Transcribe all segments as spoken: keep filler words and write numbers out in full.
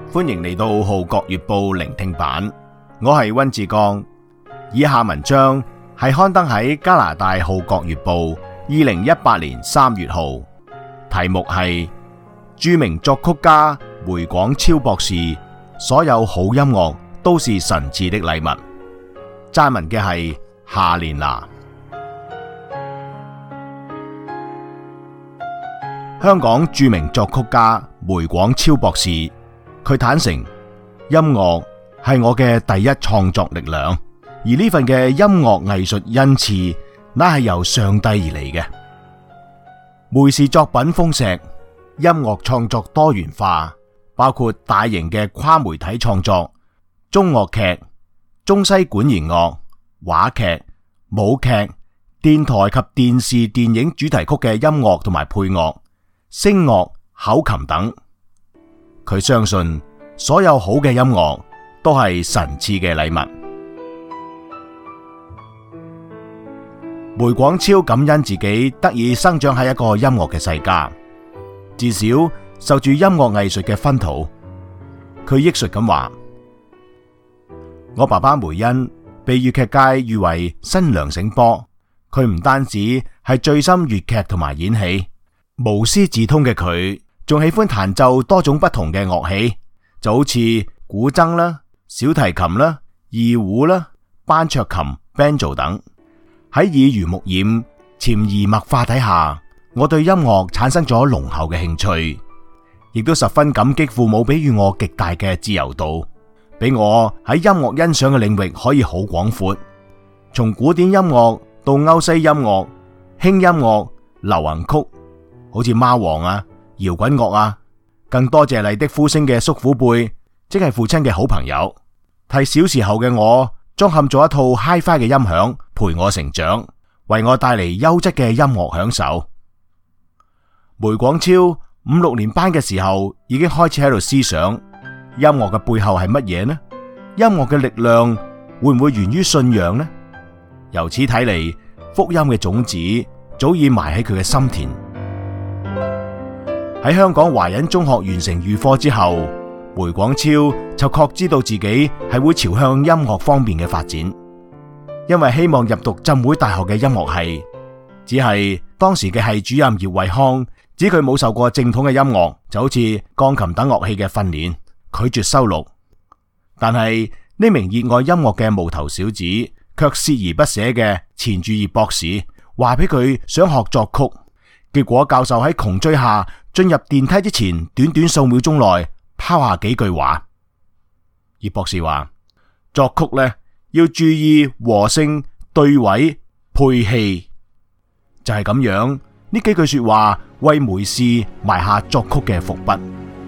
歡迎嚟到《號角月報》聆聽版，我係溫志剛。以下文章係刊登喺加拿大《號角月報》二零一八年三月號，題目係著名作曲家梅廣超博士，所有好音樂都是神賜的禮物。撰文嘅係夏蓮娜。香港著名作曲家梅廣超博士，佢坦承音樂係我嘅第一創作力量，而呢份嘅音樂藝術恩賜，乃係由上帝而嚟嘅。梅氏作品豐碩，音樂創作多元化，包括大型嘅跨媒體創作、中樂劇、中西管弦樂、話劇、舞劇、電台及電視電影主題曲嘅音樂同埋配樂、聲樂、口琴等。佢相信所有好嘅音樂都係神賜嘅禮物。梅廣超感恩自己得以生長喺一個音樂嘅世家，自小受住音樂藝術嘅熏陶。佢憶述咁話：我爸爸梅恩被粵劇界譽為新梁醒波，佢唔單止係醉心粵劇同埋演戲，無師自通嘅佢仲喜歡彈奏多種不同嘅樂器，就好似古箏啦、小提琴啦、二胡啦、班卓琴、banjo 等。喺耳濡目染、潛移默化底下，我對音樂產生咗濃厚嘅興趣，亦都十分感激父母俾予我極大嘅自由度，俾我喺音樂欣賞嘅領域可以好廣闊，從古典音樂到歐西音樂、輕音樂、流行曲，好似貓王啊、搖滾樂啊，更多謝麗的呼聲嘅叔父輩，即係父親嘅好朋友，替小時候嘅我裝嵌咗一套 Hi-Fi 嘅音響，陪我成長，為我帶嚟優質嘅音樂享受。梅廣超五六年班嘅時候已經開始喺度思想音樂嘅背後係乜嘢呢？音樂嘅力量會唔會源於信仰呢？由此睇嚟，福音嘅種子早已埋喺佢嘅心田。喺香港華仁中學完成預科之後，梅廣超就確知道自己係會朝向音樂方面嘅發展，因為希望入讀浸會大學嘅音樂系，只係當時嘅系主任葉惠康指佢冇受過正統嘅音樂，就好似鋼琴等樂器嘅訓練，拒絕收錄。但係呢名熱愛音樂嘅無頭小子卻鍥而不捨嘅纏住葉博士，話俾佢想學作曲。結果教授喺窮追下進入電梯之前，短短數秒鐘內拋下幾句話。葉博士話：作曲呢，要注意和聲、對位、配器，就係咁樣。呢幾句說話為梅氏埋下作曲嘅伏筆。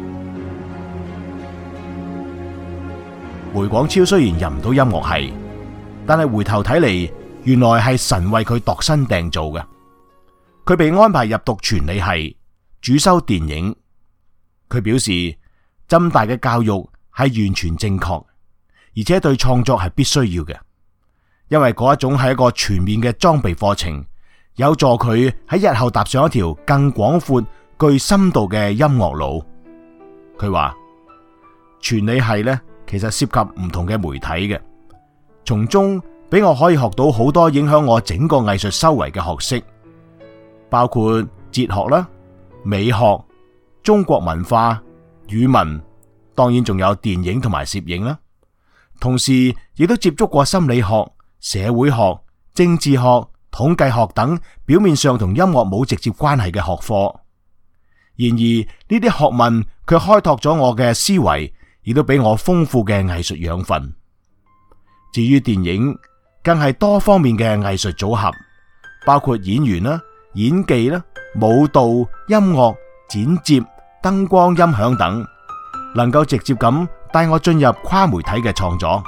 梅廣超雖然入唔到音樂系，但係回頭睇嚟，原來係神為佢度身訂造嘅。佢被安排入讀傳理系，主修電影。佢表示浸大嘅教育係完全正確，而且對創作係必須要嘅，因為嗰一種係一個全面嘅裝備課程，有助佢喺日後踏上一條更廣闊、具深度嘅音樂路。佢話傳理系呢，其實涉及唔同嘅媒體嘅，從中俾我可以學到好多影響我整個藝術修為嘅學識，包括哲學啦、美學、中國文化、語文，當然仲有電影同埋攝影啦。同時亦都接觸過心理學、社會學、政治學、統計學等表面上同音樂冇直接關係嘅學科。然而呢啲學問卻開拓咗我嘅思維，亦都俾我豐富嘅藝術養分。至於電影，更係多方面嘅藝術組合，包括演員啦、演技啦、舞蹈、音樂、剪接、燈光、音響等，能夠直接咁帶我進入跨媒體嘅創作。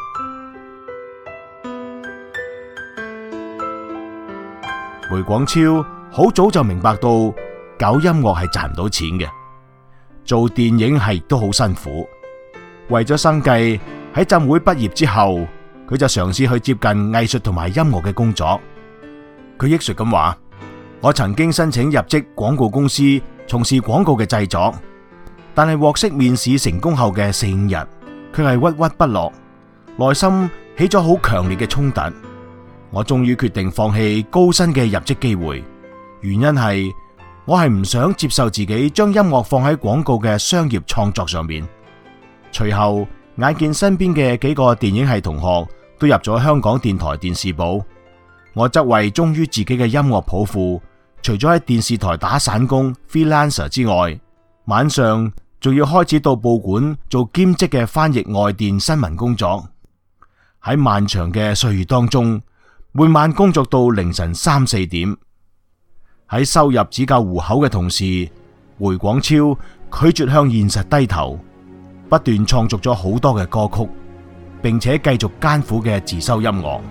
梅廣超好早就明白到搞音樂係賺唔到錢嘅，做電影係都好辛苦。為咗生計，喺浸會畢業之後，佢就嘗試去接近藝術同埋音樂嘅工作。佢憶述咁話：我曾經申請入職廣告公司，從事廣告嘅製作， 但係獲悉面試成功後嘅四五日，佢係鬱鬱不樂，內心起咗好強烈嘅衝突。我終於決定放棄高薪嘅入職機會，原因係我係唔想接受自己將音樂放喺廣告嘅商業創作上面。隨後眼見身邊嘅幾個電影系同學都入咗香港電台電視部，我則為忠於自己嘅音樂抱負，除咗喺電視台打散工 freelancer 之外，晚上仲要開始到報館做兼職嘅翻譯外電新聞工作。喺漫長嘅歲月當中，每晚工作到凌晨三四點，喺收入只夠糊口嘅同時，回廣超拒絕向現實低頭，不斷創作咗好多嘅歌曲，並且繼續艱苦嘅自修音樂。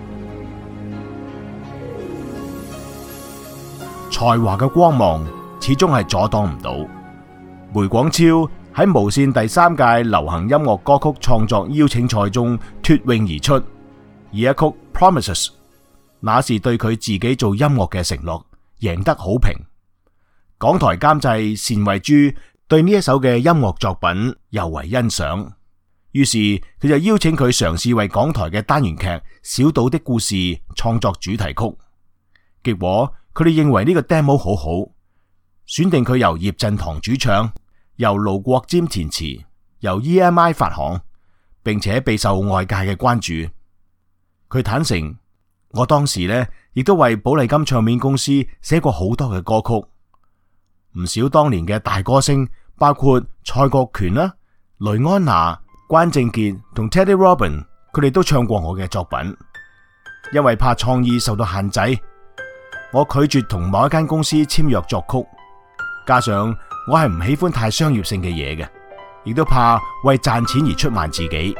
才華嘅光芒始終係阻擋唔到。回廣超喺無綫第三屆流行音樂歌曲創作邀請賽中脫穎而出，以一曲 Promises， 那是對佢自己做音樂嘅承諾，贏得好評。港台監製單慧珠對呢一首嘅音樂作品尤為欣賞，於是佢就邀請佢嘗試為港台嘅單元劇《小島的故事》創作主題曲。結果佢哋認為呢個 demo 好好，選定佢由葉振棠主唱，由盧國沾填詞，由 E M I 發行，並且備受外界嘅關注。佢坦誠，我當時呢亦都為寶麗金唱片公司寫過好多嘅歌曲，唔少當年嘅大歌星，包括蔡國權啦、雷安娜、關正傑同 Teddy Robin， 佢哋都唱過我嘅作品。因為怕創意受到限制，我拒絕同某一間公司簽約作曲，加上我係唔喜歡太商業性嘅嘢嘅，亦都怕為賺錢而出賣自己。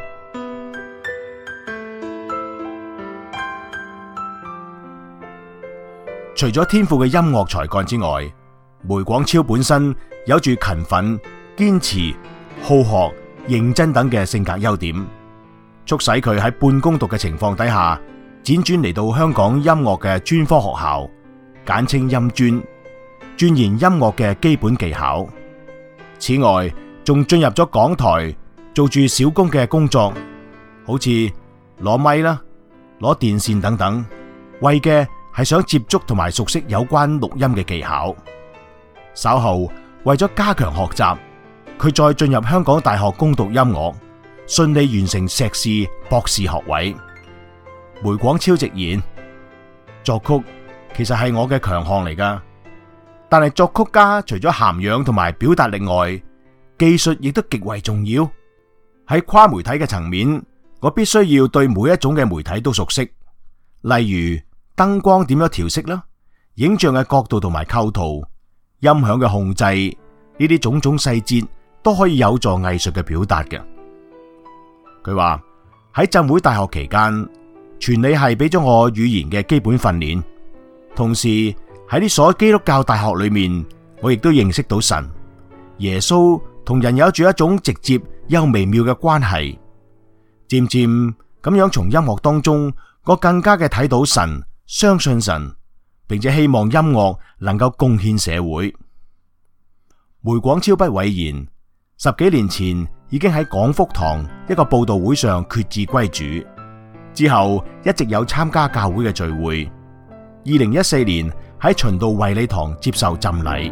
除咗天賦嘅音樂才幹之外，梅廣超本身有住勤奮、堅持、好學、認真等嘅性格優點，促使佢喺半工讀嘅情況底下，輾轉嚟到香港音樂嘅專科學校，簡稱音專，鑽研音樂嘅基本技巧。此外，仲進入咗港台做住小工嘅工作，好似攞咪啦、攞電線等等，為嘅係想接觸同埋熟悉有關錄音嘅技巧。稍後為咗加強學習，佢再進入香港大學攻讀音樂，順利完成碩士、博士學位。梅廣超直言，作曲其實係我嘅強項嚟㗎，但係作曲家除咗涵養同埋表達力外，技術亦都極為重要。喺跨媒體嘅層面，我必須要對每一種嘅媒體都熟悉，例如燈光點樣調色啦，影像嘅角度同埋構圖，音響嘅控制，呢啲種種細節都可以有助藝術嘅表達嘅。佢話喺浸會大學期間，傳理系俾咗我語言嘅基本訓練，同時喺呢所基督教大學裏面，我亦都認識到神、耶穌同人有住一種直接又微妙嘅關係。漸漸咁樣從音樂當中，我更加嘅睇到神，相信神，並且希望音樂能夠貢獻社會。梅廣超不諱言，十幾年前已經喺廣福堂一個佈道會上決志歸主，之後一直有參加教會嘅聚會。二零一四年喺循道衛理堂接受浸禮。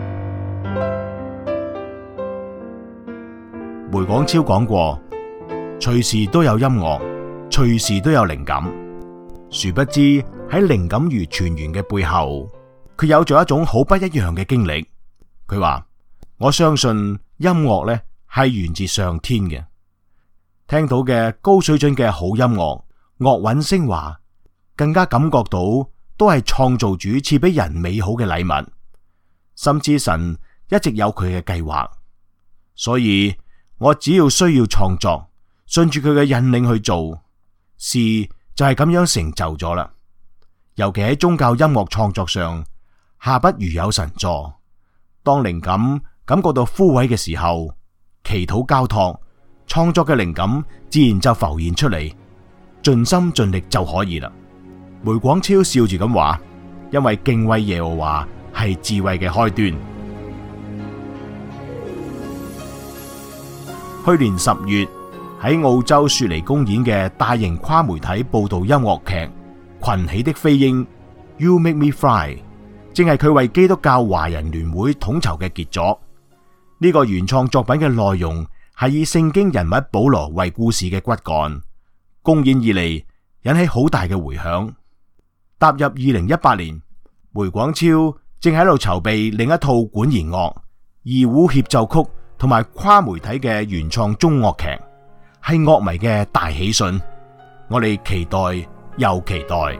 梅廣超講過，隨時都有音樂，隨時都有靈感。殊不知喺靈感如泉源嘅背後，佢有咗一種好不一樣嘅經歷。佢話：我相信音樂呢係源自上天嘅，聽到嘅高水準嘅好音樂，樂韻升華，更加感覺到都係創造主賜俾人美好嘅禮物。深知神一直有佢嘅計劃，所以我只要需要創作，順住佢嘅引領去做，事就係咁樣成就咗啦。尤其喺宗教音樂創作上，下不如有神助。當靈感感覺到枯萎嘅時候，祈禱交託，創作嘅靈感自然就浮現出嚟，盡心盡力就可以啦。梅廣超笑住咁話：因為敬畏耶和華係智慧嘅開端。 去年十月喺澳洲雪梨公演嘅大型跨媒體報道音樂劇《群起的飛鷹》You Make Me Fly， 正係佢為基督教華人聯會統籌嘅傑作。呢、這個原創作品嘅內容係以聖經人物保羅為故事嘅骨幹，公演以嚟引起好大嘅回響。踏入二零一八年，梅廣超正喺度籌備另一套管弦樂、二胡協奏曲同埋跨媒體嘅原創中樂劇，係樂迷嘅大喜訊。我哋期待又期待。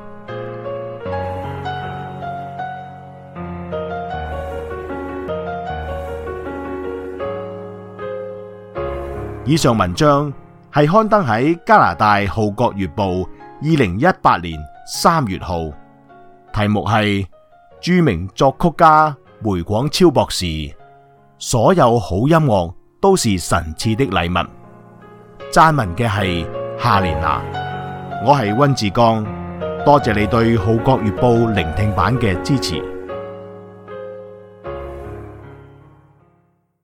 以上文章係刊登喺加拿大《號角月報》二零一八年三月號，題目係著名作曲家梅廣超博士，所有好音樂都是神賜的禮物。撰文嘅係夏蓮娜，我係溫志剛，多謝你對《號角月報》聆聽版嘅支持。